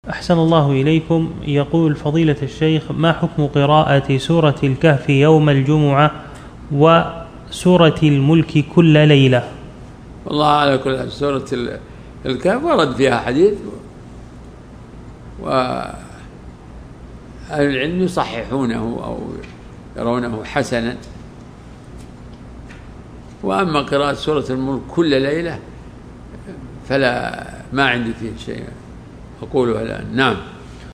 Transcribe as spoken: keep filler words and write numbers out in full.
أحسن الله إليكم. يقول فضيلة الشيخ: ما حكم قراءة سورة الكهف يوم الجمعة وسورة الملك كل ليلة؟ والله على كل سورة الكهف ورد فيها حديث، وأهل العلم يصححونه أو يرونه حسنا. وأما قراءة سورة الملك كل ليلة فلا ما عندي فيه شيء أقوله الآن. نعم.